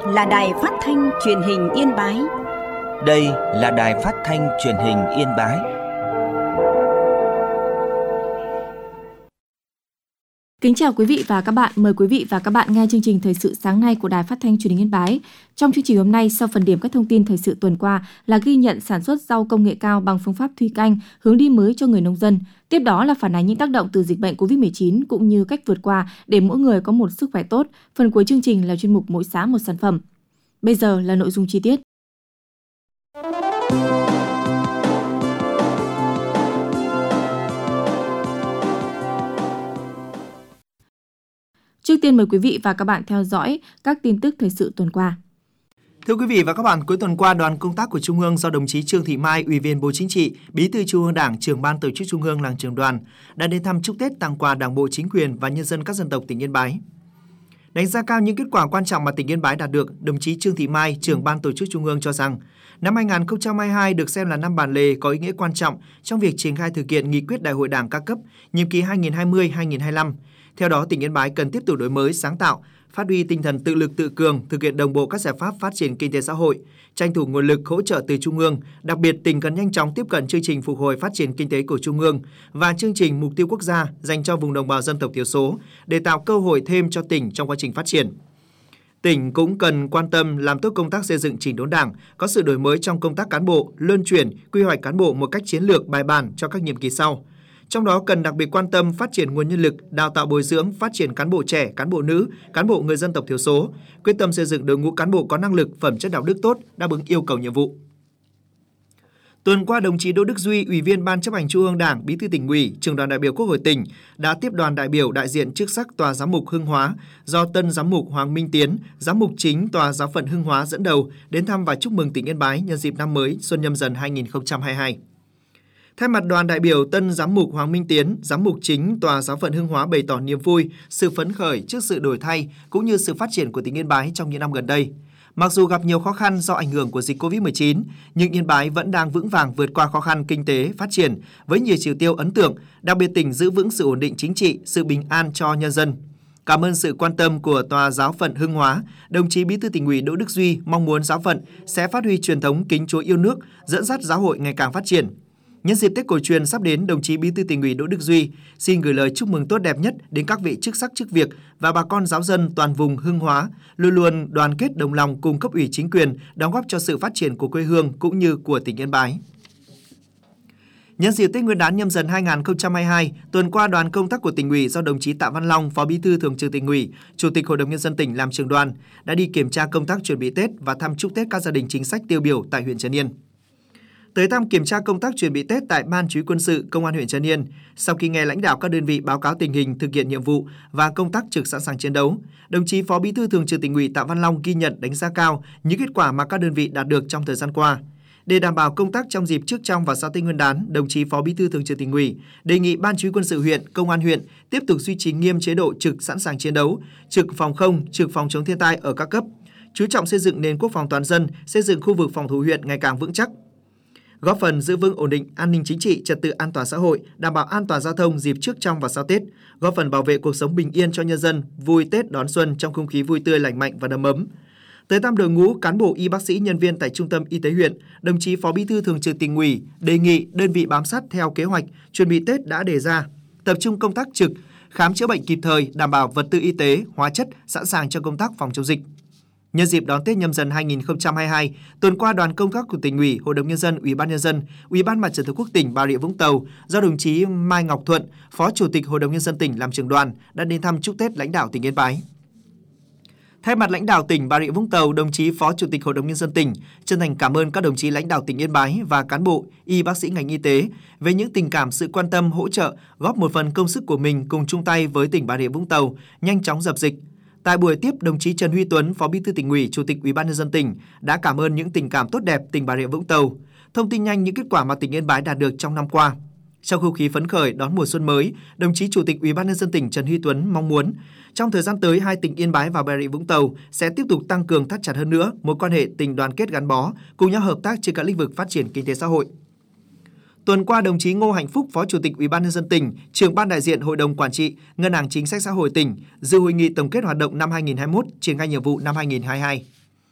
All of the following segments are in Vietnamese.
là Đài Phát thanh Truyền hình Yên Bái. Đây là Đài Phát thanh Truyền hình Yên Bái. Kính chào quý vị và các bạn, mời quý vị và các bạn nghe chương trình Thời sự sáng nay của Đài Phát thanh Truyền hình Yên Bái. Trong chương trình hôm nay, sau phần điểm các thông tin thời sự tuần qua là ghi nhận sản xuất rau công nghệ cao bằng phương pháp thủy canh, hướng đi mới cho người nông dân. Tiếp đó là phản ánh những tác động từ dịch bệnh Covid-19 cũng như cách vượt qua để mỗi người có một sức khỏe tốt. Phần cuối chương trình là chuyên mục Mỗi xã một sản phẩm. Bây giờ là nội dung chi tiết. Trước tiên mời quý vị và các bạn theo dõi các tin tức thời sự tuần qua. Thưa quý vị và các bạn, cuối tuần qua, đoàn công tác của Trung ương do đồng chí Trương Thị Mai, Ủy viên Bộ Chính trị, Bí thư Trung ương Đảng, Trưởng ban Tổ chức Trung ương làm trưởng đoàn đã đến thăm chúc Tết, tặng quà Đảng bộ, chính quyền và nhân dân các dân tộc tỉnh Yên Bái. Đánh giá cao những kết quả quan trọng mà tỉnh Yên Bái đạt được, đồng chí Trương Thị Mai, Trưởng ban Tổ chức Trung ương cho rằng năm 2022 được xem là năm bản lề có ý nghĩa quan trọng trong việc triển khai thực hiện nghị quyết Đại hội Đảng các cấp nhiệm kỳ 2020-2025. Theo đó, tỉnh Yên Bái cần tiếp tục đổi mới, sáng tạo, phát huy tinh thần tự lực tự cường, thực hiện đồng bộ các giải pháp phát triển kinh tế xã hội, tranh thủ nguồn lực hỗ trợ từ Trung ương. Đặc biệt, tỉnh cần nhanh chóng tiếp cận chương trình phục hồi phát triển kinh tế của Trung ương và chương trình mục tiêu quốc gia dành cho vùng đồng bào dân tộc thiểu số để tạo cơ hội thêm cho tỉnh trong quá trình phát triển. Tỉnh cũng cần quan tâm làm tốt công tác xây dựng chỉnh đốn Đảng, có sự đổi mới trong công tác cán bộ, luân chuyển, quy hoạch cán bộ một cách chiến lược, bài bản cho các nhiệm kỳ sau. Trong đó cần đặc biệt quan tâm phát triển nguồn nhân lực, đào tạo bồi dưỡng, phát triển cán bộ trẻ, cán bộ nữ, cán bộ người dân tộc thiểu số, quyết tâm xây dựng đội ngũ cán bộ có năng lực, phẩm chất đạo đức tốt, đáp ứng yêu cầu nhiệm vụ. Tuần qua, đồng chí Đỗ Đức Duy, Ủy viên Ban Chấp hành Trung ương Đảng, Bí thư Tỉnh ủy, Trưởng đoàn đại biểu Quốc hội tỉnh đã tiếp đoàn đại biểu đại diện chức sắc Tòa Giám mục Hưng Hóa do Tân Giám mục Hoàng Minh Tiến, Giám mục chính Tòa Giáo phận Hưng Hóa dẫn đầu đến thăm và chúc mừng tỉnh Yên Bái nhân dịp năm mới Xuân Nhâm Dần 2022. Thay mặt đoàn đại biểu, Tân Giám mục Hoàng Minh Tiến, Giám mục chính Tòa Giáo phận Hưng Hóa bày tỏ niềm vui, sự phấn khởi trước sự đổi thay cũng như sự phát triển của tỉnh Yên Bái trong những năm gần đây. Mặc dù gặp nhiều khó khăn do ảnh hưởng của dịch Covid-19, nhưng Yên Bái vẫn đang vững vàng vượt qua khó khăn kinh tế, phát triển với nhiều chỉ tiêu ấn tượng, đặc biệt tỉnh giữ vững sự ổn định chính trị, sự bình an cho nhân dân. Cảm ơn sự quan tâm của Tòa Giáo phận Hưng Hóa, đồng chí Bí thư Tỉnh ủy Đỗ Đức Duy mong muốn giáo phận sẽ phát huy truyền thống kính Chúa yêu nước, dẫn dắt giáo hội ngày càng phát triển. Nhân dịp Tết cổ truyền sắp đến, đồng chí Bí thư Tỉnh ủy Đỗ Đức Duy xin gửi lời chúc mừng tốt đẹp nhất đến các vị chức sắc chức việc và bà con giáo dân toàn vùng Hưng Hóa, luôn luôn đoàn kết đồng lòng cùng cấp ủy chính quyền đóng góp cho sự phát triển của quê hương cũng như của tỉnh Yên Bái. Nhân dịp Tết Nguyên đán Nhâm Dần 2022, tuần qua, đoàn công tác của Tỉnh ủy do đồng chí Tạ Văn Long, Phó Bí thư Thường trực Tỉnh ủy, Chủ tịch Hội đồng nhân dân tỉnh làm trưởng đoàn đã đi kiểm tra công tác chuẩn bị Tết và thăm chúc Tết các gia đình chính sách tiêu biểu tại huyện Trấn Yên. Tới thăm kiểm tra công tác chuẩn bị Tết tại Ban Chỉ huy Quân sự Công an huyện Trấn Yên, sau khi nghe lãnh đạo các đơn vị báo cáo tình hình thực hiện nhiệm vụ và công tác trực sẵn sàng chiến đấu, đồng chí Phó Bí thư Thường trực Tỉnh ủy Tạ Văn Long ghi nhận, đánh giá cao những kết quả mà các đơn vị đạt được trong thời gian qua. Để đảm bảo công tác trong dịp trước, trong và sau Tết Nguyên đán, đồng chí Phó Bí thư Thường trực Tỉnh ủy đề nghị Ban Chỉ huy Quân sự huyện, Công an huyện tiếp tục duy trì nghiêm chế độ trực sẵn sàng chiến đấu, trực phòng không, trực phòng chống thiên tai ở các cấp, chú trọng xây dựng nền quốc phòng toàn dân, xây dựng khu vực phòng thủ huyện ngày càng vững chắc, góp phần giữ vững ổn định an ninh chính trị, trật tự an toàn xã hội, đảm bảo an toàn giao thông dịp trước, trong và sau Tết, góp phần bảo vệ cuộc sống bình yên cho nhân dân, vui Tết đón xuân trong không khí vui tươi, lành mạnh và đầm ấm. Tới thăm đội ngũ cán bộ, y bác sĩ, nhân viên tại Trung tâm Y tế huyện, đồng chí Phó Bí thư Thường trực Tỉnh ủy đề nghị đơn vị bám sát theo kế hoạch chuẩn bị Tết đã đề ra, tập trung công tác trực, khám chữa bệnh kịp thời, đảm bảo vật tư y tế, hóa chất sẵn sàng cho công tác phòng chống dịch. Nhân dịp đón Tết Nhâm Dần 2022, tuần qua, đoàn công tác của Tỉnh ủy, Hội đồng nhân dân, Ủy ban nhân dân, Ủy ban Mặt trận Tổ quốc tỉnh Bà Rịa Vũng Tàu do đồng chí Mai Ngọc Thuận, Phó Chủ tịch Hội đồng nhân dân tỉnh làm trưởng đoàn đã đến thăm chúc Tết lãnh đạo tỉnh Yên Bái. Thay mặt lãnh đạo tỉnh Bà Rịa Vũng Tàu, đồng chí Phó Chủ tịch Hội đồng nhân dân tỉnh chân thành cảm ơn các đồng chí lãnh đạo tỉnh Yên Bái và cán bộ, y bác sĩ ngành y tế về những tình cảm, sự quan tâm, hỗ trợ, góp một phần công sức của mình cùng chung tay với tỉnh Bà Rịa Vũng Tàu nhanh chóng dập dịch. Tại buổi tiếp, đồng chí Trần Huy Tuấn, Phó Bí thư Tỉnh ủy, Chủ tịch Ủy ban nhân dân tỉnh đã cảm ơn những tình cảm tốt đẹp tỉnh Bà Rịa Vũng Tàu, thông tin nhanh những kết quả mà tỉnh Yên Bái đạt được trong năm qua. Trong không khí phấn khởi đón mùa xuân mới, đồng chí Chủ tịch Ủy ban nhân dân tỉnh Trần Huy Tuấn mong muốn trong thời gian tới, hai tỉnh Yên Bái và Bà Rịa Vũng Tàu sẽ tiếp tục tăng cường, thắt chặt hơn nữa mối quan hệ tình đoàn kết gắn bó, cùng nhau hợp tác trên các lĩnh vực phát triển kinh tế xã hội. Tuần qua, đồng chí Ngô Hạnh Phúc, Phó Chủ tịch Ủy ban nhân dân tỉnh, Trưởng ban đại diện Hội đồng Quản trị Ngân hàng Chính sách Xã hội tỉnh dự hội nghị tổng kết hoạt động năm 2021, triển khai nhiệm vụ năm 2022.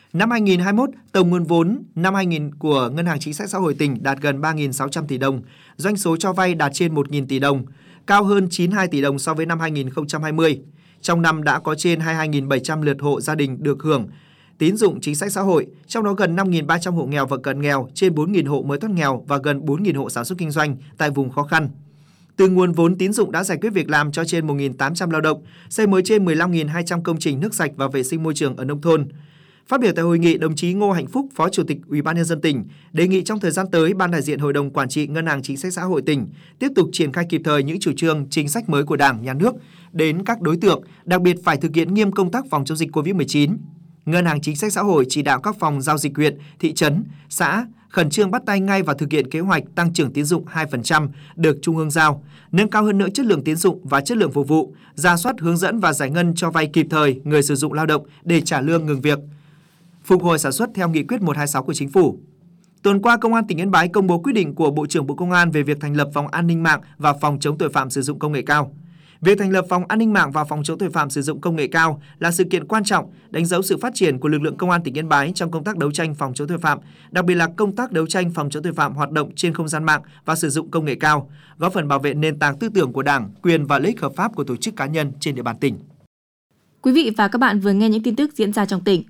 Năm 2021, tổng nguồn vốn năm 2000 của Ngân hàng Chính sách Xã hội tỉnh đạt gần 3.600 tỷ đồng, doanh số cho vay đạt trên 1.000 tỷ đồng, cao hơn 92 tỷ đồng so với năm 2020. Trong năm đã có trên 22.700 lượt hộ gia đình được hưởng tín dụng chính sách xã hội, trong đó gần 5.300 hộ nghèo và cận nghèo, trên 4.000 hộ mới thoát nghèo và gần 4.000 hộ sản xuất kinh doanh tại vùng khó khăn. Từ nguồn vốn tín dụng đã giải quyết việc làm cho trên 1.800 lao động, xây mới trên 15.200 công trình nước sạch và vệ sinh môi trường ở nông thôn. Phát biểu tại hội nghị, đồng chí Ngô Hạnh Phúc, Phó Chủ tịch Ủy ban nhân dân tỉnh đề nghị trong thời gian tới, Ban đại diện Hội đồng Quản trị Ngân hàng Chính sách Xã hội tỉnh tiếp tục triển khai kịp thời những chủ trương, chính sách mới của Đảng, Nhà nước đến các đối tượng, đặc biệt phải thực hiện nghiêm công tác phòng chống dịch COVID-19. Ngân hàng Chính sách Xã hội chỉ đạo các phòng giao dịch huyện, thị trấn, xã khẩn trương bắt tay ngay và thực hiện kế hoạch tăng trưởng tín dụng 2% được Trung ương giao, nâng cao hơn nữa chất lượng tín dụng và chất lượng phục vụ, rà soát hướng dẫn và giải ngân cho vay kịp thời người sử dụng lao động để trả lương ngừng việc, phục hồi sản xuất theo nghị quyết 126 của Chính phủ. Tuần qua, Công an tỉnh Yên Bái công bố quyết định của Bộ trưởng Bộ Công an về việc thành lập Phòng An ninh mạng và Phòng chống tội phạm sử dụng công nghệ cao. Việc thành lập Phòng An ninh mạng và Phòng chống tội phạm sử dụng công nghệ cao là sự kiện quan trọng, đánh dấu sự phát triển của lực lượng Công an tỉnh Yên Bái trong công tác đấu tranh phòng chống tội phạm, đặc biệt là công tác đấu tranh phòng chống tội phạm hoạt động trên không gian mạng và sử dụng công nghệ cao, góp phần bảo vệ nền tảng tư tưởng của Đảng, quyền và lợi ích hợp pháp của tổ chức cá nhân trên địa bàn tỉnh. Quý vị và các bạn vừa nghe những tin tức diễn ra trong tỉnh.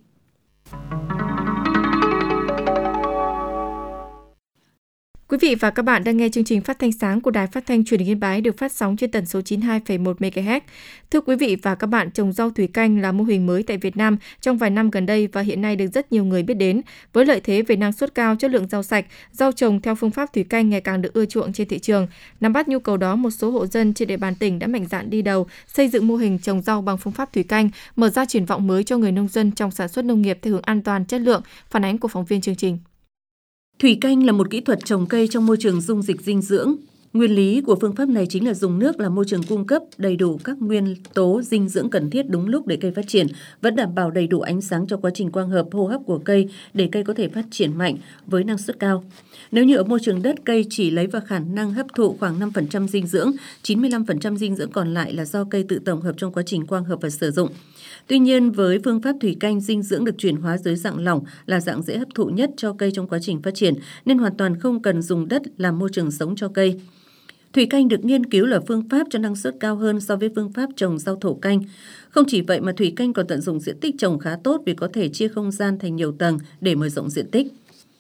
Quý vị và các bạn đang nghe chương trình phát thanh sáng của Đài Phát thanh Truyền hình Yên Bái được phát sóng trên tần số 92,1 MHz. Thưa quý vị và các bạn, trồng rau thủy canh là mô hình mới tại Việt Nam trong vài năm gần đây và hiện nay được rất nhiều người biết đến. Với lợi thế về năng suất cao, chất lượng rau sạch, rau trồng theo phương pháp thủy canh ngày càng được ưa chuộng trên thị trường. Nắm bắt nhu cầu đó, một số hộ dân trên địa bàn tỉnh đã mạnh dạn đi đầu xây dựng mô hình trồng rau bằng phương pháp thủy canh, mở ra triển vọng mới cho người nông dân trong sản xuất nông nghiệp theo hướng an toàn, chất lượng. Phản ánh của phóng viên chương trình. Thủy canh là một kỹ thuật trồng cây trong môi trường dung dịch dinh dưỡng. Nguyên lý của phương pháp này chính là dùng nước làm môi trường cung cấp đầy đủ các nguyên tố dinh dưỡng cần thiết đúng lúc để cây phát triển, vẫn đảm bảo đầy đủ ánh sáng cho quá trình quang hợp hô hấp của cây để cây có thể phát triển mạnh với năng suất cao. Nếu như ở môi trường đất, cây chỉ lấy vào khả năng hấp thụ khoảng 5% dinh dưỡng, 95% dinh dưỡng còn lại là do cây tự tổng hợp trong quá trình quang hợp và sử dụng. Tuy nhiên, với phương pháp thủy canh, dinh dưỡng được chuyển hóa dưới dạng lỏng là dạng dễ hấp thụ nhất cho cây trong quá trình phát triển, nên hoàn toàn không cần dùng đất làm môi trường sống cho cây. Thủy canh được nghiên cứu là phương pháp cho năng suất cao hơn so với phương pháp trồng rau thổ canh. Không chỉ vậy mà thủy canh còn tận dụng diện tích trồng khá tốt vì có thể chia không gian thành nhiều tầng để mở rộng diện tích.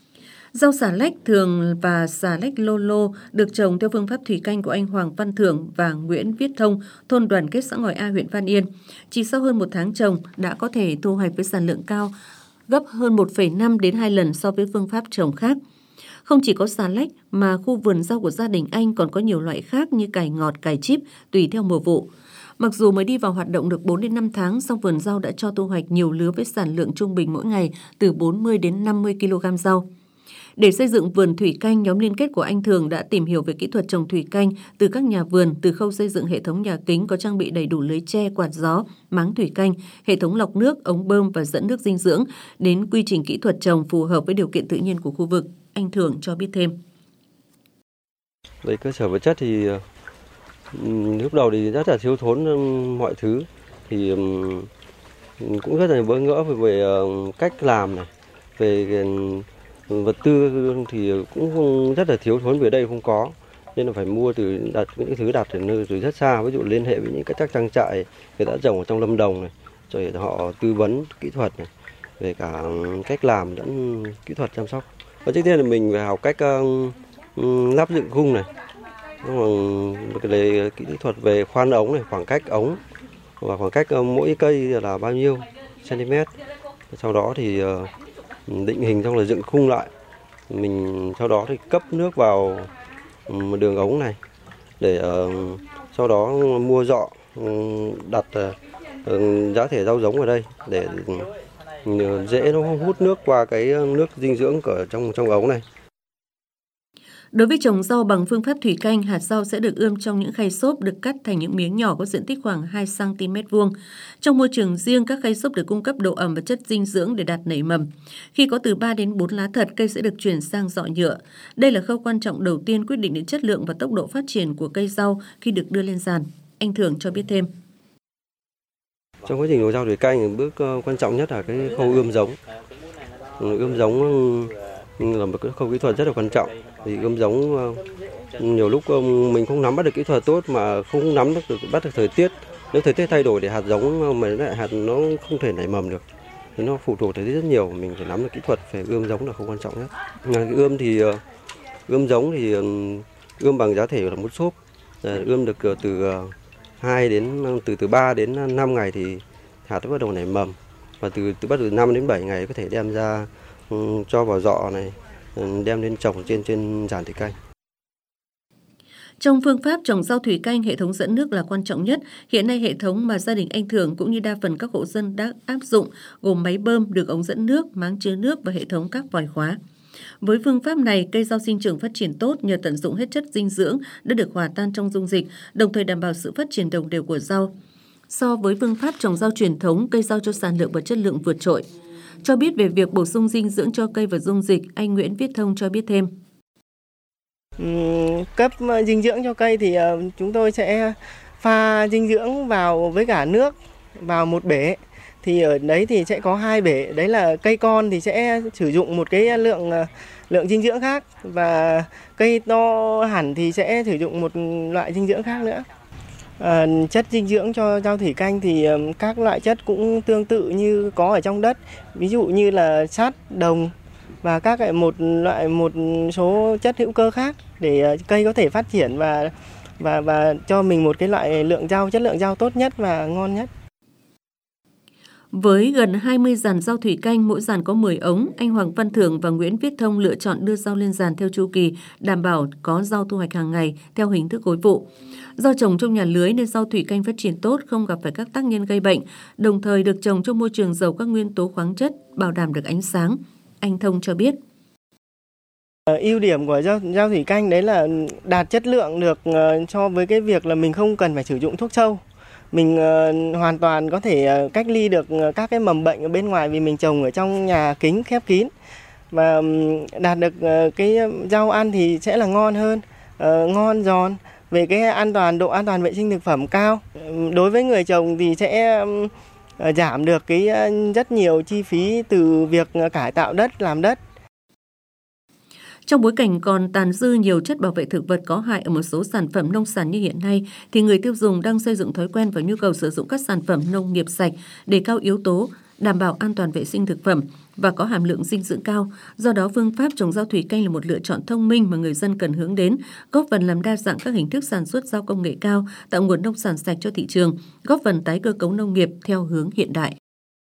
Rau xà lách thường và xà lách lô lô được trồng theo phương pháp thủy canh của anh Hoàng Văn Thưởng và Nguyễn Viết Thông, thôn Đoàn Kết xã Ngòi A, huyện Văn Yên. Chỉ sau hơn 1 tháng trồng đã có thể thu hoạch với sản lượng cao, gấp hơn 1,5 đến 2 lần so với phương pháp trồng khác. Không chỉ có xà lách mà khu vườn rau của gia đình anh còn có nhiều loại khác như cải ngọt, cải chíp tùy theo mùa vụ. Mặc dù mới đi vào hoạt động được 4 đến 5 tháng, song vườn rau đã cho thu hoạch nhiều lứa với sản lượng trung bình mỗi ngày từ 40 đến 50 kg rau. Để xây dựng vườn thủy canh, nhóm liên kết của anh Thường đã tìm hiểu về kỹ thuật trồng thủy canh từ các nhà vườn, từ khâu xây dựng hệ thống nhà kính có trang bị đầy đủ lưới tre, quạt gió, máng thủy canh, hệ thống lọc nước, ống bơm và dẫn nước dinh dưỡng, đến quy trình kỹ thuật trồng phù hợp với điều kiện tự nhiên của khu vực. Anh Thường cho biết thêm. Về cơ sở vật chất thì lúc đầu thì rất là thiếu thốn mọi thứ, thì cũng rất là bỡ ngỡ về cách làm này, về vật tư thì cũng rất là thiếu thốn, về đây không có, nên là phải mua đặt những thứ đặt từ rất xa, ví dụ liên hệ với những các trang trại người đã trồng ở trong Lâm Đồng này, rồi họ tư vấn kỹ thuật này, về cả cách làm lẫn kỹ thuật chăm sóc. Và trước tiên là mình phải học cách lắp dựng khung này, về kỹ thuật về khoan ống này, khoảng cách ống và khoảng cách mỗi cây là bao nhiêu cm. Sau đó thì định hình xong là dựng khung lại, mình sau đó thì cấp nước vào đường ống này để sau đó mua rọ đặt giá thể rau giống ở đây để dễ nó hút nước qua cái nước dinh dưỡng ở trong ống này. Đối với trồng rau bằng phương pháp thủy canh, hạt rau sẽ được ươm trong những khay xốp được cắt thành những miếng nhỏ có diện tích khoảng 2 cm vuông. Trong môi trường riêng, các khay xốp được cung cấp độ ẩm và chất dinh dưỡng để đạt nảy mầm. Khi có từ 3 đến 4 lá thật, cây sẽ được chuyển sang giọ nhựa. Đây là khâu quan trọng đầu tiên quyết định đến chất lượng và tốc độ phát triển của cây rau khi được đưa lên giàn. Anh Thường cho biết thêm. Trong quá trình trồng rau thủy canh, bước quan trọng nhất là cái khâu ươm giống. Ươm giống là một cái khâu kỹ thuật rất là quan trọng. Thì ươm giống nhiều lúc mình không nắm bắt được kỹ thuật tốt mà không nắm bắt được thời tiết. Nếu thời tiết thay đổi thì hạt giống mà lại hạt nó không thể nảy mầm được. Thì nó phụ thuộc thời tiết rất nhiều, mình phải nắm được kỹ thuật về ươm giống là không quan trọng nhất. Cái ươm giống thì ươm bằng giá thể là một xốp. Ươm được từ 3 đến 5 ngày thì hạt nó bắt đầu nảy mầm. Và bắt từ 5 đến 7 ngày có thể đem ra cho vào giọ này, đem lên trồng trên giàn thủy canh. Trong phương pháp trồng rau thủy canh, hệ thống dẫn nước là quan trọng nhất. Hiện nay hệ thống mà gia đình anh Thường cũng như đa phần các hộ dân đã áp dụng gồm máy bơm, đường ống dẫn nước, máng chứa nước và hệ thống các vòi khóa. Với phương pháp này, cây rau sinh trưởng phát triển tốt nhờ tận dụng hết chất dinh dưỡng đã được hòa tan trong dung dịch, đồng thời đảm bảo sự phát triển đồng đều của rau. So với phương pháp trồng rau truyền thống, cây rau cho sản lượng và chất lượng vượt trội. Cho biết về việc bổ sung dinh dưỡng cho cây và dung dịch, anh Nguyễn Viết Thông cho biết thêm. Cấp dinh dưỡng cho cây thì chúng tôi sẽ pha dinh dưỡng vào với cả nước vào một bể. Thì ở đấy thì sẽ có 2 bể, đấy là cây con thì sẽ sử dụng một cái lượng dinh dưỡng khác, và cây to hẳn thì sẽ sử dụng một loại dinh dưỡng khác nữa. Chất dinh dưỡng cho rau thủy canh thì các loại chất cũng tương tự như có ở trong đất, ví dụ như là sắt, đồng và các một số chất hữu cơ khác để cây có thể phát triển và cho mình một cái loại chất lượng rau tốt nhất và ngon nhất. Với gần 20 giàn rau thủy canh, mỗi giàn có 10 ống, anh Hoàng Văn Thưởng và Nguyễn Viết Thông lựa chọn đưa rau lên giàn theo chu kỳ, đảm bảo có rau thu hoạch hàng ngày theo hình thức gối vụ. Do trồng trong nhà lưới nên rau thủy canh phát triển tốt, không gặp phải các tác nhân gây bệnh, đồng thời được trồng trong môi trường giàu các nguyên tố khoáng chất, bảo đảm được ánh sáng. Anh Thông cho biết. Ưu điểm của rau thủy canh đấy là đạt chất lượng được so với cái việc là mình không cần phải sử dụng thuốc trâu. Mình hoàn toàn có thể cách ly được các cái mầm bệnh ở bên ngoài vì mình trồng ở trong nhà kính khép kín, và đạt được cái rau ăn thì sẽ là ngon hơn, ngon giòn, về cái độ an toàn vệ sinh thực phẩm cao. Đối với người trồng thì sẽ giảm được cái rất nhiều chi phí từ việc cải tạo đất, làm đất. Trong bối cảnh còn tàn dư nhiều chất bảo vệ thực vật có hại ở một số sản phẩm nông sản như hiện nay, thì người tiêu dùng đang xây dựng thói quen và nhu cầu sử dụng các sản phẩm nông nghiệp sạch, đề cao yếu tố, đảm bảo an toàn vệ sinh thực phẩm và có hàm lượng dinh dưỡng cao. Do đó, phương pháp trồng rau thủy canh là một lựa chọn thông minh mà người dân cần hướng đến, góp phần làm đa dạng các hình thức sản xuất rau công nghệ cao, tạo nguồn nông sản sạch cho thị trường, góp phần tái cơ cấu nông nghiệp theo hướng hiện đại.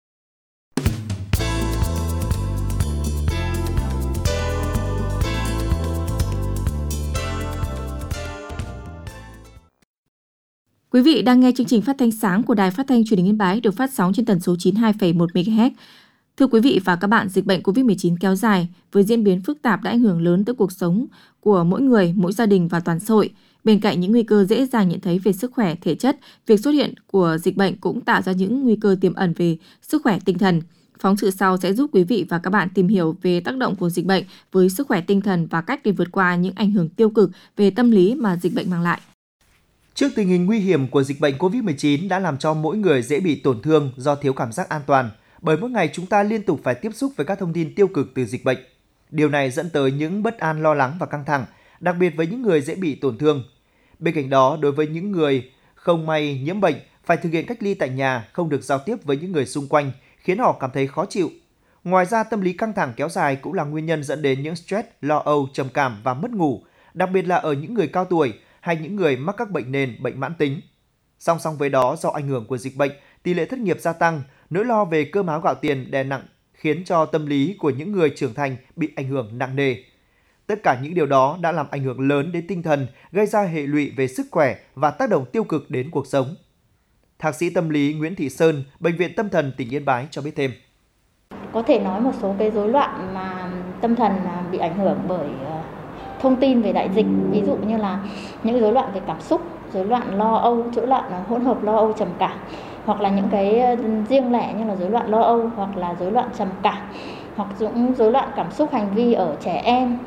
Quý vị đang nghe chương trình phát thanh sáng của Đài Phát thanh Truyền hình Yên Bái được phát sóng trên tần số 92,1 MHz. Thưa quý vị và các bạn, dịch bệnh COVID-19 kéo dài với diễn biến phức tạp đã ảnh hưởng lớn tới cuộc sống của mỗi người, mỗi gia đình và toàn xã hội. Bên cạnh những nguy cơ dễ dàng nhận thấy về sức khỏe thể chất, việc xuất hiện của dịch bệnh cũng tạo ra những nguy cơ tiềm ẩn về sức khỏe tinh thần. Phóng sự sau sẽ giúp quý vị và các bạn tìm hiểu về tác động của dịch bệnh với sức khỏe tinh thần và cách để vượt qua những ảnh hưởng tiêu cực về tâm lý mà dịch bệnh mang lại. Trước tình hình nguy hiểm của dịch bệnh COVID-19 đã làm cho mỗi người dễ bị tổn thương do thiếu cảm giác an toàn, bởi mỗi ngày chúng ta liên tục phải tiếp xúc với các thông tin tiêu cực từ dịch bệnh. Điều này dẫn tới những bất an, lo lắng và căng thẳng, đặc biệt với những người dễ bị tổn thương. Bên cạnh đó, đối với những người không may nhiễm bệnh, phải thực hiện cách ly tại nhà, không được giao tiếp với những người xung quanh, khiến họ cảm thấy khó chịu. Ngoài ra, tâm lý căng thẳng kéo dài cũng là nguyên nhân dẫn đến những stress, lo âu, trầm cảm và mất ngủ, đặc biệt là ở những người cao tuổi hay những người mắc các bệnh nền, bệnh mãn tính. Song song với đó, do ảnh hưởng của dịch bệnh, tỷ lệ thất nghiệp gia tăng, nỗi lo về cơm áo gạo tiền đè nặng khiến cho tâm lý của những người trưởng thành bị ảnh hưởng nặng nề. Tất cả những điều đó đã làm ảnh hưởng lớn đến tinh thần, gây ra hệ lụy về sức khỏe và tác động tiêu cực đến cuộc sống. Thạc sĩ tâm lý Nguyễn Thị Sơn, Bệnh viện Tâm thần tỉnh Yên Bái cho biết thêm. Có thể nói một số cái rối loạn mà tâm thần bị ảnh hưởng bởi thông tin về đại dịch, ví dụ như là những rối loạn về cảm xúc, rối loạn lo âu, rối loạn hỗn hợp lo âu trầm cảm, hoặc là những cái riêng lẻ như là rối loạn lo âu hoặc là rối loạn trầm cảm, hoặc những rối loạn cảm xúc hành vi ở trẻ em,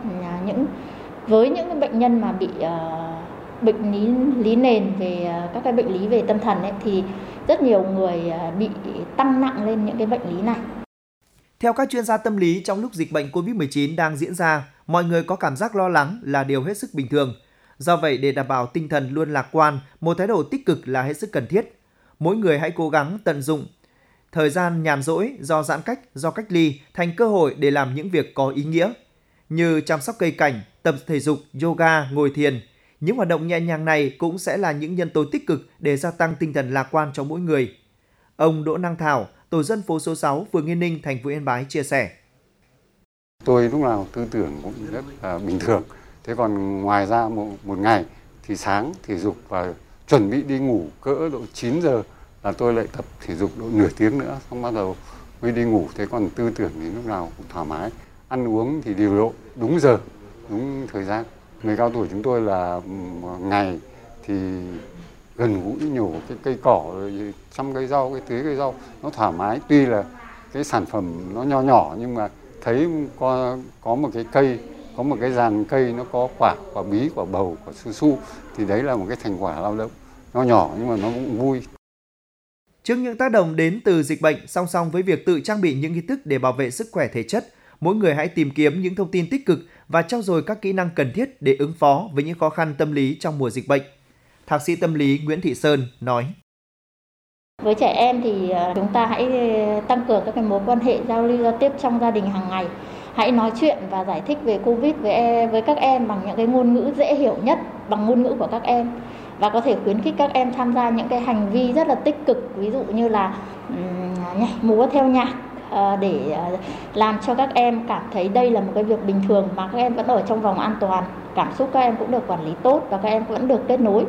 với những cái bệnh nhân mà bị bệnh lý nền về các cái bệnh lý về tâm thần ấy, thì rất nhiều người bị tăng nặng lên những cái bệnh lý này. Theo các chuyên gia tâm lý, trong lúc dịch bệnh COVID-19 đang diễn ra, mọi người có cảm giác lo lắng là điều hết sức bình thường. Do vậy, để đảm bảo tinh thần luôn lạc quan, một thái độ tích cực là hết sức cần thiết. Mỗi người hãy cố gắng tận dụng thời gian nhàn rỗi do giãn cách, do cách ly thành cơ hội để làm những việc có ý nghĩa, như chăm sóc cây cảnh, tập thể dục, yoga, ngồi thiền. Những hoạt động nhẹ nhàng này cũng sẽ là những nhân tố tích cực để gia tăng tinh thần lạc quan cho mỗi người. Ông Đỗ Năng Thảo, tổ dân phố số 6, phường Yên Ninh, thành phố Yên Bái chia sẻ. Tôi lúc nào tư tưởng cũng rất là bình thường. Thế còn ngoài ra một ngày thì sáng thể dục và chuẩn bị đi ngủ cỡ độ 9 giờ là tôi lại tập thể dục độ nửa tiếng nữa, xong bắt đầu mới đi ngủ. Thế còn tư tưởng thì lúc nào cũng thoải mái. Ăn uống thì điều độ, đúng giờ, đúng thời gian. Người cao tuổi chúng tôi là ngày thì gần gũi nhổ cái cây cỏ, chăm cây rau, cái tưới cây rau, nó thoải mái. Tuy là cái sản phẩm nó nho nhỏ nhưng mà thấy có một cái cây, có một cái dàn cây nó có quả bí, quả bầu, quả su su thì đấy là một cái thành quả lao động nho nhỏ nhưng mà nó cũng vui. Trước những tác động đến từ dịch bệnh, song song với việc tự trang bị những kiến thức để bảo vệ sức khỏe thể chất, mỗi người hãy tìm kiếm những thông tin tích cực và trau dồi các kỹ năng cần thiết để ứng phó với những khó khăn tâm lý trong mùa dịch bệnh. Thạc sĩ tâm lý Nguyễn Thị Sơn nói: Với trẻ em thì chúng ta hãy tăng cường các cái mối quan hệ giao lưu giao tiếp trong gia đình hàng ngày. Hãy nói chuyện và giải thích về Covid với các em bằng những cái ngôn ngữ dễ hiểu nhất, bằng ngôn ngữ của các em. Và có thể khuyến khích các em tham gia những cái hành vi rất là tích cực, ví dụ như là nhảy múa theo nhạc, để làm cho các em cảm thấy đây là một cái việc bình thường mà các em vẫn ở trong vòng an toàn, cảm xúc các em cũng được quản lý tốt và các em vẫn được kết nối.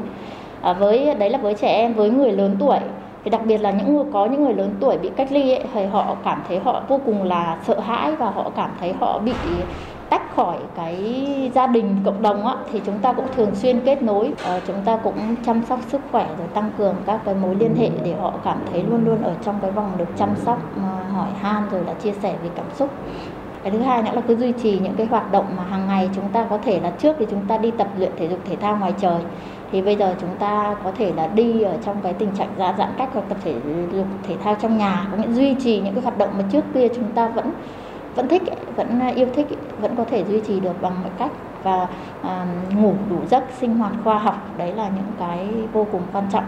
Đấy là với trẻ em. Với người lớn tuổi thì đặc biệt là có những người lớn tuổi bị cách ly ấy, thì họ cảm thấy họ vô cùng là sợ hãi và họ cảm thấy họ bị tách khỏi cái gia đình, cộng đồng á, thì chúng ta cũng thường xuyên kết nối, chúng ta cũng chăm sóc sức khỏe rồi tăng cường các cái mối liên hệ để họ cảm thấy luôn luôn ở trong cái vòng được chăm sóc, hỏi han rồi là chia sẻ về cảm xúc. Cái thứ hai nữa là cứ duy trì những cái hoạt động mà hàng ngày chúng ta có thể là trước thì chúng ta đi tập luyện thể dục thể thao ngoài trời, thì bây giờ chúng ta có thể là đi ở trong cái tình trạng giãn cách hoặc tập thể dục thể thao trong nhà, có nghĩa duy trì những cái hoạt động mà trước kia chúng ta vẫn thích, vẫn yêu thích, vẫn có thể duy trì được bằng mọi cách, và ngủ đủ giấc, sinh hoạt khoa học, đấy là những cái vô cùng quan trọng.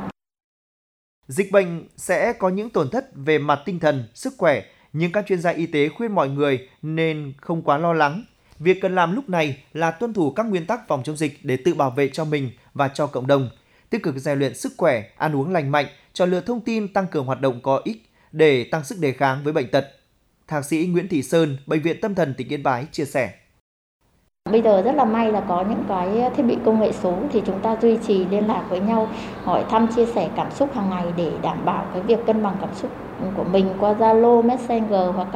Dịch bệnh sẽ có những tổn thất về mặt tinh thần, sức khỏe, nhưng các chuyên gia y tế khuyên mọi người nên không quá lo lắng. Việc cần làm lúc này là tuân thủ các nguyên tắc phòng chống dịch để tự bảo vệ cho mình và cho cộng đồng, tích cực rèn luyện sức khỏe, ăn uống lành mạnh, chọn lựa thông tin, tăng cường hoạt động có ích để tăng sức đề kháng với bệnh tật. Thạc sĩ Nguyễn Thị Sơn, Bệnh viện Tâm thần tỉnh Yên Bái chia sẻ. Bây giờ rất là may là có những cái thiết bị công nghệ số thì chúng ta duy trì liên lạc với nhau, hỏi thăm, chia sẻ cảm xúc hàng ngày để đảm bảo cái việc cân bằng cảm xúc của mình qua Zalo, Messenger hoặc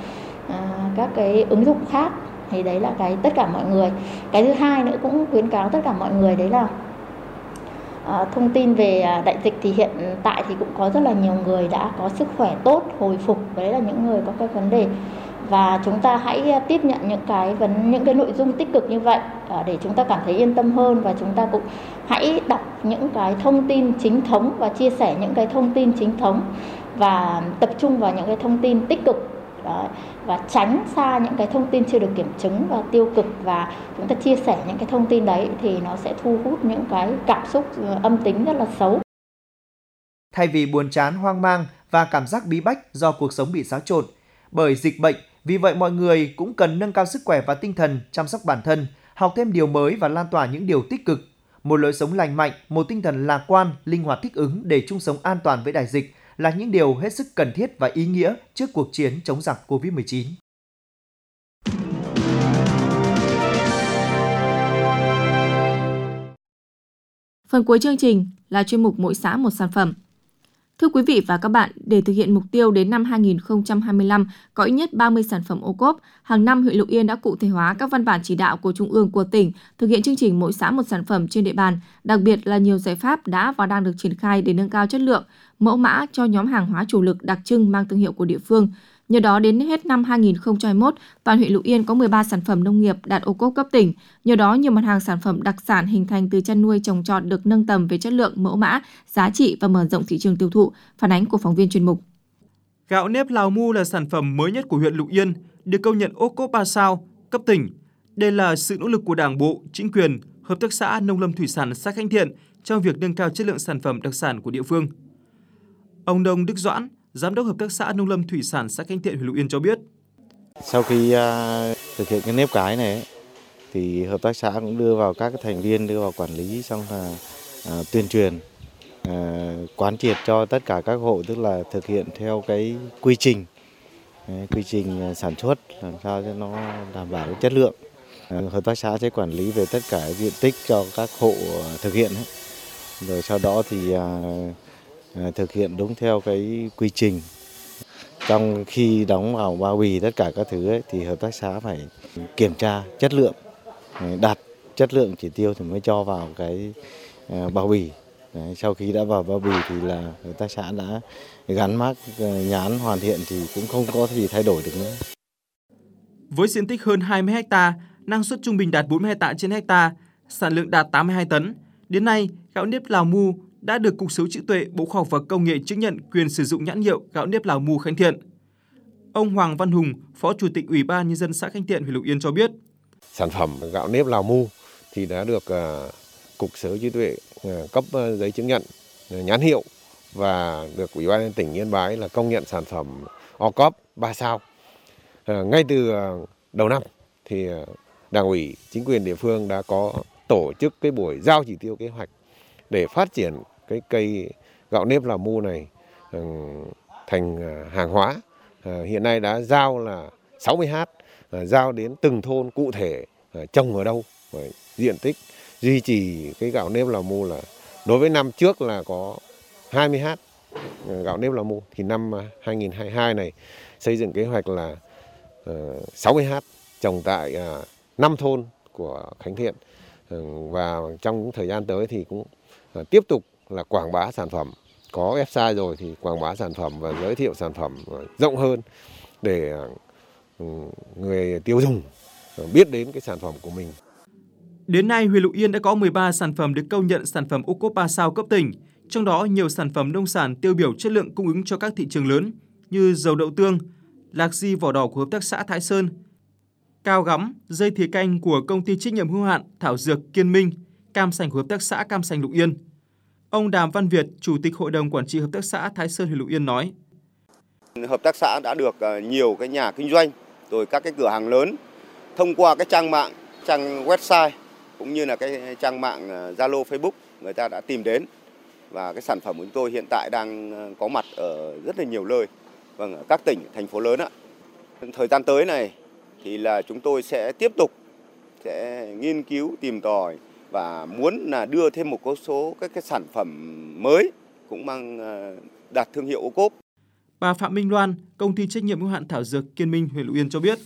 các cái ứng dụng khác. Thì đấy là cái tất cả mọi người. Cái thứ hai nữa cũng khuyến cáo tất cả mọi người đấy là thông tin về đại dịch thì hiện tại thì cũng có rất là nhiều người đã có sức khỏe tốt, hồi phục, đấy là những người có cái vấn đề, và chúng ta hãy tiếp nhận những cái nội dung tích cực như vậy để chúng ta cảm thấy yên tâm hơn, và chúng ta cũng hãy đọc những cái thông tin chính thống và chia sẻ những cái thông tin chính thống và tập trung vào những cái thông tin tích cực. Đấy, và tránh xa những cái thông tin chưa được kiểm chứng và tiêu cực, và chúng ta chia sẻ những cái thông tin đấy thì nó sẽ thu hút những cái cảm xúc âm tính rất là xấu. Thay vì buồn chán, hoang mang và cảm giác bí bách do cuộc sống bị xáo trộn bởi dịch bệnh, vì vậy mọi người cũng cần nâng cao sức khỏe và tinh thần, chăm sóc bản thân, học thêm điều mới và lan tỏa những điều tích cực. Một lối sống lành mạnh, một tinh thần lạc quan, linh hoạt thích ứng để chung sống an toàn với đại dịch là những điều hết sức cần thiết và ý nghĩa trước cuộc chiến chống giặc COVID-19. Phần cuối chương trình là chuyên mục Mỗi xã một sản phẩm. Thưa quý vị và các bạn, để thực hiện mục tiêu đến năm 2025 có ít nhất 30 sản phẩm ô cốp, hàng năm huyện Lục Yên đã cụ thể hóa các văn bản chỉ đạo của Trung ương, của tỉnh thực hiện chương trình Mỗi xã một sản phẩm trên địa bàn. Đặc biệt là nhiều giải pháp đã và đang được triển khai để nâng cao chất lượng, mẫu mã cho nhóm hàng hóa chủ lực đặc trưng mang thương hiệu của địa phương. Nhờ đó, đến hết năm 2021, toàn huyện Lục Yên có 13 sản phẩm nông nghiệp đạt ô cốp cấp tỉnh. Nhờ đó, nhiều mặt hàng sản phẩm đặc sản hình thành từ chăn nuôi trồng trọt được nâng tầm về chất lượng, mẫu mã, giá trị và mở rộng thị trường tiêu thụ. Phản ánh của phóng viên chuyên mục. Gạo nếp Lào Mu là sản phẩm mới nhất của huyện Lục Yên, được công nhận ô cốp 3 sao cấp tỉnh. Đây là sự nỗ lực của Đảng bộ, chính quyền, hợp tác xã nông lâm thủy sản xã Khánh Thiện trong việc nâng cao chất lượng sản phẩm đặc sản của địa phương. Ông Nông Đức Doãn, Giám đốc hợp tác xã nông lâm thủy sản xã Khánh Thiện, huyện Lục Yên cho biết. Sau khi thực hiện cái nếp cái này thì hợp tác xã cũng đưa vào các thành viên đưa vào quản lý, xong là tuyên truyền, quán triệt cho tất cả các hộ, tức là thực hiện theo cái quy trình sản xuất làm sao cho nó đảm bảo cái chất lượng. Hợp tác xã sẽ quản lý về tất cả diện tích cho các hộ thực hiện, rồi sau đó thì thực hiện đúng theo cái quy trình. Trong khi đóng vào bao bì tất cả các thứ thì hợp tác xã phải kiểm tra chất lượng, đạt chất lượng chỉ tiêu thì mới cho vào cái bao bì. Sau khi đã vào bao bì thì là hợp tác xã đã gắn mác nhãn hoàn thiện thì cũng không có gì thay đổi được nữa. Với diện tích hơn 20 ha, năng suất trung bình đạt 40 tạ trên ha, sản lượng đạt 82 tấn. Đến nay, gạo nếp Lào Mu đã được Cục Sở hữu trí tuệ, Bộ Khoa học và Công nghệ chứng nhận quyền sử dụng nhãn hiệu gạo nếp Lào Mu Khánh Thiện. Ông Hoàng Văn Hùng, Phó Chủ tịch Ủy ban Nhân dân xã Khánh Thiện, huyện Lục Yên cho biết. Sản phẩm gạo nếp Lào Mu thì đã được Cục Sở hữu trí tuệ cấp giấy chứng nhận nhãn hiệu và được Ủy ban nhân dân tỉnh Yên Bái là công nhận sản phẩm ô cốp 3 sao. Ngay từ đầu năm thì Đảng ủy, chính quyền địa phương đã có tổ chức cái buổi giao chỉ tiêu kế hoạch để phát triển cái cây gạo nếp Lào Mu này thành hàng hóa. Hiện nay đã giao là 60 ha, giao đến từng thôn cụ thể trồng ở đâu, diện tích duy trì cái gạo nếp Lào Mu là đối với năm trước là có 20 ha gạo nếp Lào Mu, thì năm 2022 này xây dựng kế hoạch là 60 ha trồng tại 5 thôn của Khánh Thiện, và trong những thời gian tới thì cũng tiếp tục là quảng bá sản phẩm. Có website rồi thì quảng bá sản phẩm và giới thiệu sản phẩm rộng hơn để người tiêu dùng biết đến cái sản phẩm của mình. Đến nay, huyện Lục Yên đã có 13 sản phẩm được công nhận sản phẩm ô cốp 3 sao cấp tỉnh. Trong đó, nhiều sản phẩm nông sản tiêu biểu chất lượng cung ứng cho các thị trường lớn như dầu đậu tương, lạc di vỏ đỏ của hợp tác xã Thái Sơn, cao gắm, dây thìa canh của công ty trách nhiệm hữu hạn Thảo Dược Kiên Minh, cam sành của hợp tác xã Cam Sành Lục Yên. Ông Đàm Văn Việt, Chủ tịch Hội đồng Quản trị Hợp tác xã Thái Sơn, huyện Lục Yên nói. Hợp tác xã đã được nhiều cái nhà kinh doanh, rồi các cái cửa hàng lớn thông qua cái trang mạng, trang website cũng như là cái trang mạng Zalo, Facebook, người ta đã tìm đến. Và cái sản phẩm của chúng tôi hiện tại đang có mặt ở rất là nhiều nơi, ở các tỉnh, thành phố lớn ạ. Thời gian tới này thì là chúng tôi sẽ tiếp tục sẽ nghiên cứu, tìm tòi và muốn là đưa thêm một số các cái sản phẩm mới cũng mang đạt thương hiệu ô cốp. Bà Phạm Minh Loan, công ty trách nhiệm hữu hạn Thảo Dược Kiên Minh, huyện Lục Yên cho biết.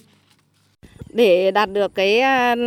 Để đạt được cái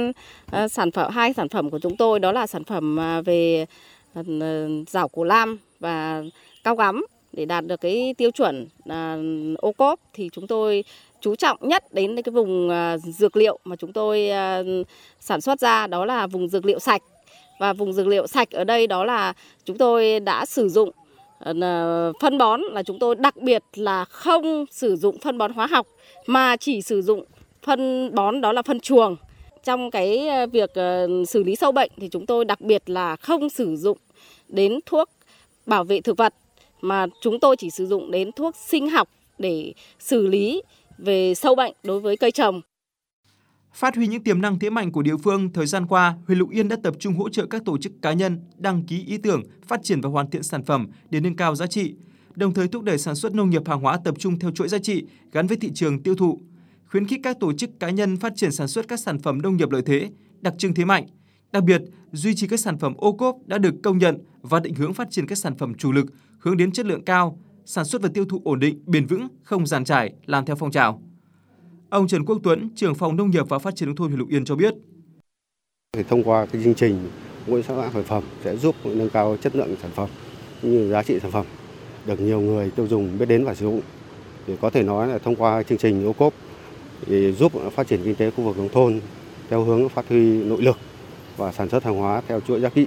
hai sản phẩm của chúng tôi, đó là sản phẩm về rau củ lam và cao gắm, để đạt được cái tiêu chuẩn ô cốp thì chúng tôi chú trọng nhất đến cái vùng dược liệu mà chúng tôi sản xuất ra, đó là vùng dược liệu sạch. Và vùng dược liệu sạch ở đây đó là chúng tôi đã sử dụng phân bón, là chúng tôi đặc biệt là không sử dụng phân bón hóa học mà chỉ sử dụng phân bón, đó là phân chuồng. Trong cái việc xử lý sâu bệnh thì chúng tôi đặc biệt là không sử dụng đến thuốc bảo vệ thực vật, mà chúng tôi chỉ sử dụng đến thuốc sinh học để xử lý về sâu bệnh đối với cây trồng. Phát huy những tiềm năng thế mạnh của địa phương, thời gian qua, huyện Lục Yên đã tập trung hỗ trợ các tổ chức cá nhân đăng ký ý tưởng, phát triển và hoàn thiện sản phẩm để nâng cao giá trị, đồng thời thúc đẩy sản xuất nông nghiệp hàng hóa tập trung theo chuỗi giá trị gắn với thị trường tiêu thụ, khuyến khích các tổ chức cá nhân phát triển sản xuất các sản phẩm nông nghiệp lợi thế, đặc trưng thế mạnh. Đặc biệt, duy trì các sản phẩm ô cốp đã được công nhận và định hướng phát triển các sản phẩm chủ lực hướng đến chất lượng cao, sản xuất và tiêu thụ ổn định, bền vững, không dàn trải, làm theo phong trào. Ông Trần Quốc Tuấn, trưởng phòng Nông nghiệp và Phát triển nông thôn huyện Lục Yên cho biết. Thông qua cái chương trình mỗi xã sản phẩm sẽ giúp nâng cao chất lượng sản phẩm cũng như giá trị sản phẩm, được nhiều người tiêu dùng biết đến và sử dụng. Thì có thể nói là thông qua chương trình ô cốp thì giúp phát triển kinh tế khu vực nông thôn theo hướng phát huy nội lực và sản xuất hàng hóa theo chuỗi giá trị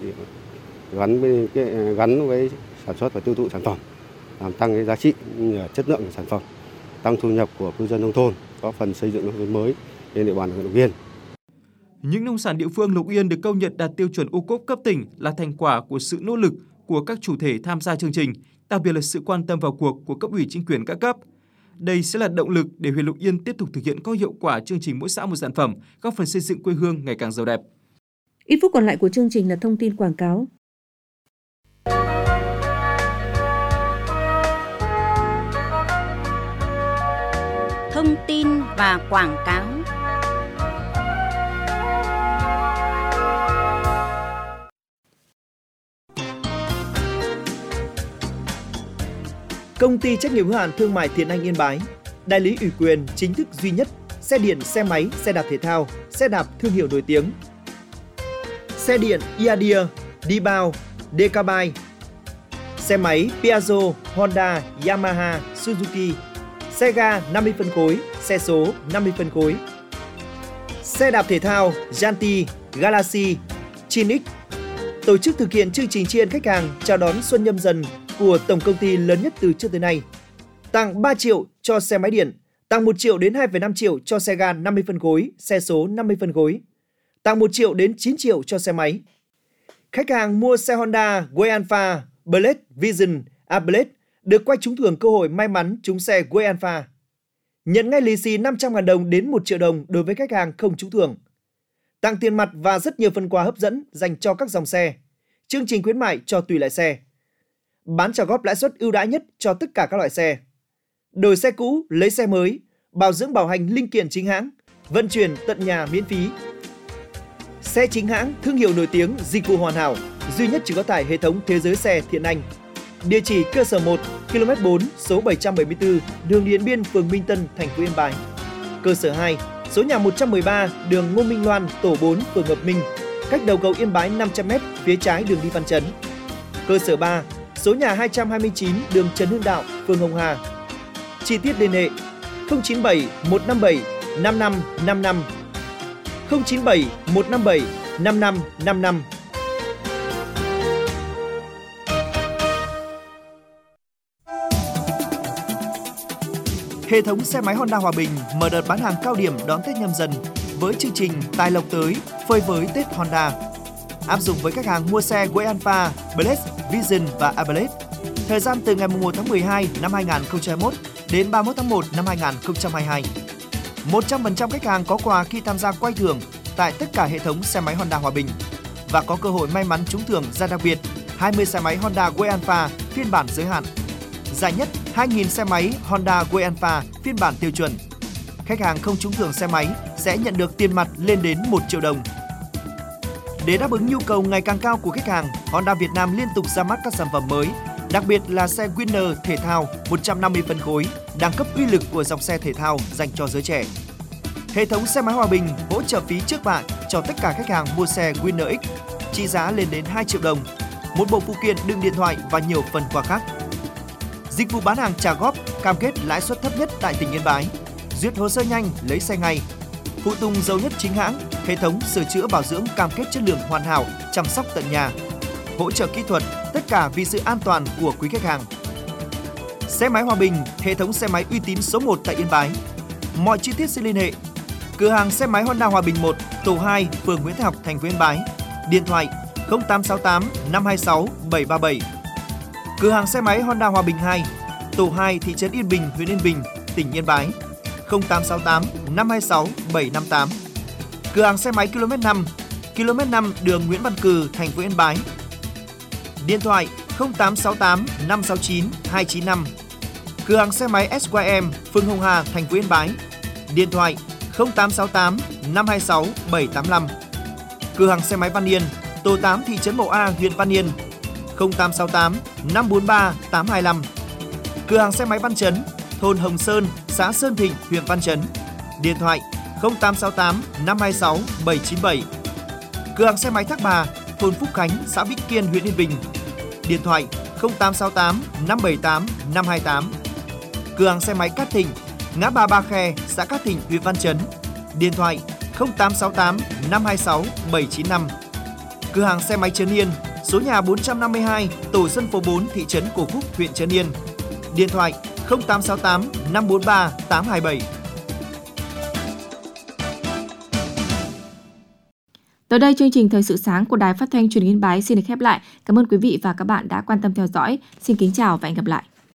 gắn với sản xuất và tiêu thụ sản phẩm, làm tăng cái giá trị cũng như là chất lượng của sản phẩm. tăng thu nhập của cư dân nông thôn, góp phần xây dựng nông thôn mới trên địa bàn huyện Lục Yên. Những nông sản địa phương Lục Yên được công nhận đạt tiêu chuẩn ô cốp cấp tỉnh là thành quả của sự nỗ lực của các chủ thể tham gia chương trình, đặc biệt là sự quan tâm vào cuộc của cấp ủy chính quyền các cấp. Đây sẽ là động lực để huyện Lục Yên tiếp tục thực hiện có hiệu quả chương trình mỗi xã một sản phẩm, góp phần xây dựng quê hương ngày càng giàu đẹp. Ít phút còn lại của chương trình là thông tin quảng cáo. Thông tin và quảng cáo. Công ty trách nhiệm hữu hạn thương mại Thiện Anh Yên Bái, đại lý ủy quyền chính thức duy nhất xe điện, xe máy, xe đạp thể thao, xe đạp thương hiệu nổi tiếng. Xe điện Iadia, Dibao, Decabike, xe máy Piaggio, Honda, Yamaha, Suzuki, xe ga 50 phân khối, xe số 50 phân khối. Xe đạp thể thao Yanti, Galaxy, Chinix. Tổ chức thực hiện chương trình tri ân khách hàng chào đón Xuân Nhâm Dần của tổng công ty lớn nhất từ trước tới nay. Tặng 3 triệu cho xe máy điện, tặng 1 triệu đến 2,5 triệu cho xe ga 50 phân khối, xe số 50 phân khối. Tặng 1 triệu đến 9 triệu cho xe máy. Khách hàng mua xe Honda Way Alpha, Blade, Vision, Blade được quay trúng thưởng cơ hội may mắn trúng xe Way Alpha. Nhận ngay lì xì 500.000 đồng đến 1 triệu đồng đối với khách hàng không trúng thưởng. Tặng tiền mặt và rất nhiều phần quà hấp dẫn dành cho các dòng xe. Chương trình khuyến mại cho tùy loại xe. Bán trả góp lãi suất ưu đãi nhất cho tất cả các loại xe. Đổi xe cũ, lấy xe mới, bảo dưỡng bảo hành linh kiện chính hãng, vận chuyển tận nhà miễn phí. Xe chính hãng, thương hiệu nổi tiếng, dịch vụ hoàn hảo, duy nhất chỉ có tại hệ thống Thế giới xe Thiện Anh. Địa chỉ cơ sở 1, km 4, số 774, đường Điện Biên, phường Minh Tân, thành phố Yên Bái. Cơ sở 2, số nhà 113, đường Ngô Minh Loan, tổ 4, phường Hợp Minh, cách đầu cầu Yên Bái 500m, phía trái đường đi Văn Chấn. Cơ sở 3, số nhà 229, đường Trần Hưng Đạo, phường Hồng Hà. Chi tiết liên hệ 097 157 5555, 097 157 5555. Hệ thống xe máy Honda Hòa Bình mở đợt bán hàng cao điểm đón Tết Nhâm Dần với chương trình Tài lộc tới, phơi với Tết Honda. Áp dụng với khách hàng mua xe Way Alpha, Blade, Vision và Blade. Thời gian từ ngày 1 tháng 12 năm 2021 đến 31 tháng 1 năm 2022. 100% khách hàng có quà khi tham gia quay thưởng tại tất cả hệ thống xe máy Honda Hòa Bình và có cơ hội may mắn trúng thưởng giải đặc biệt 20 xe máy Honda Way Alpha phiên bản giới hạn. Giải nhất 2.000 xe máy Honda Way Alpha phiên bản tiêu chuẩn. Khách hàng không trúng thưởng xe máy sẽ nhận được tiền mặt lên đến 1 triệu đồng. Để đáp ứng nhu cầu ngày càng cao của khách hàng, Honda Việt Nam liên tục ra mắt các sản phẩm mới, đặc biệt là xe Winner thể thao 150 phân khối, đẳng cấp uy lực của dòng xe thể thao dành cho giới trẻ. Hệ thống xe máy Hòa Bình hỗ trợ phí trước bạ cho tất cả khách hàng mua xe Winner X, trị giá lên đến 2 triệu đồng, một bộ phụ kiện đựng điện thoại và nhiều phần quà khác. Dịch vụ bán hàng trả góp, cam kết lãi suất thấp nhất tại tỉnh Yên Bái, duyệt hồ sơ nhanh, lấy xe ngay. Phụ tùng dầu nhất chính hãng, hệ thống sửa chữa bảo dưỡng cam kết chất lượng hoàn hảo, chăm sóc tận nhà. Hỗ trợ kỹ thuật, tất cả vì sự an toàn của quý khách hàng. Xe máy Hòa Bình, hệ thống xe máy uy tín số 1 tại Yên Bái. Mọi chi tiết xin liên hệ. Cửa hàng xe máy Honda Hòa Bình 1, tổ 2, phường Nguyễn Thái Học, thành phố Yên Bái. Điện thoại 0868 526 737. Cửa hàng xe máy Honda Hòa Bình 2, tổ 2, thị trấn Yên Bình, huyện Yên Bình, tỉnh Yên Bái. 0868 526 758. Cửa hàng xe máy km 5, đường Nguyễn Văn Cừ, thành phố Yên Bái. Điện thoại 0868 569 295. Cửa hàng xe máy SYM, phường Hồng Hà, thành phố Yên Bái. Điện thoại 0868 526 785. Cửa hàng xe máy Văn Yên, tổ 8, thị trấn Mậu A, huyện Văn Yên. 0868 543 825. Cửa hàng xe máy Văn Chấn, thôn Hồng Sơn, xã Sơn Thịnh, huyện Văn Chấn. Điện thoại 0868 526 797. Cửa hàng xe máy Thác Bà, thôn Phúc Khánh, xã Vĩnh Kiên, huyện Yên Bình. Điện thoại 0868 578 528. Cửa hàng xe máy Cát Thịnh, ngã ba Ba Khe, xã Cát Thịnh, huyện Văn Chấn. Điện thoại 0868 526 795. Cửa hàng xe máy Trấn Yên, số nhà 452, tổ dân phố 4, thị trấn Cổ Phúc, huyện Trấn Yên. Điện thoại 0868 543 827. Tới đây chương trình Thời sự sáng của Đài Phát thanh Truyền hình Yên Bái xin được khép lại. Cảm ơn quý vị và các bạn đã quan tâm theo dõi. Xin kính chào và hẹn gặp lại.